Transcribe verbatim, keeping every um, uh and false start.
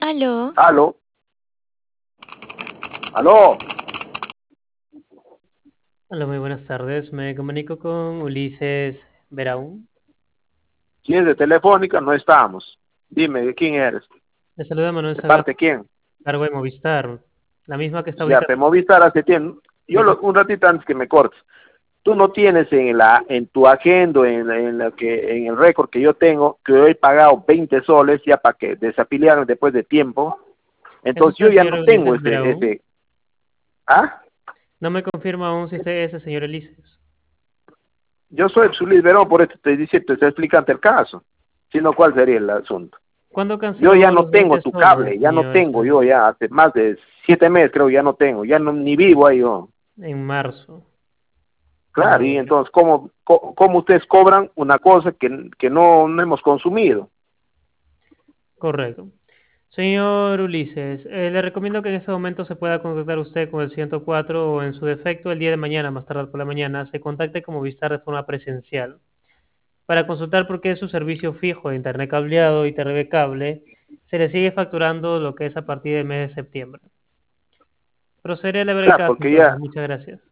Aló. Aló, aló, Hola, muy buenas tardes. Me comunico con Ulises Veraún. ¿quién es de Telefónica? No estamos. Dime, ¿de quién eres? Le saluda Manuel ¿De Sagasta, parte de quién? cargo de Movistar, la misma que está Ya ahorita. te Movistar hace tiempo. Yo Sí, lo- un ratito antes que me cortes. Tú no tienes en la en tu agenda, en, en la que en el récord que yo tengo, que yo he pagado veinte soles ya para que desafiliaran después de tiempo. ¿Es Entonces usted yo el ya señor no tengo Ulises ese Veraún? ese ¿ah? No me confirma aún si usted es el señor Ulises. Yo soy Luis Verón, por eso te dice, te estoy explicando el caso. Si no, ¿cuál sería el asunto? ¿Cuándo Yo ya canceló no los tengo veinte tu soles, cable, ya no señor? tengo, Este, yo ya hace más de siete meses creo ya no tengo, ya no ni vivo ahí yo. en marzo. A Claro, y ver, entonces, ¿cómo, co- cómo ustedes cobran una cosa que, que no, no hemos consumido? correcto. Señor Ulises, eh, le recomiendo que en este momento se pueda contactar usted con el ciento cuatro o en su defecto el día de mañana, más tarde por la mañana, se contacte con Movistar de forma presencial para consultar por qué su servicio fijo de internet cableado y T V cable se le sigue facturando lo que es a partir del mes de septiembre. Procederé a ver el Claro, caso porque entonces. ya, Muchas gracias.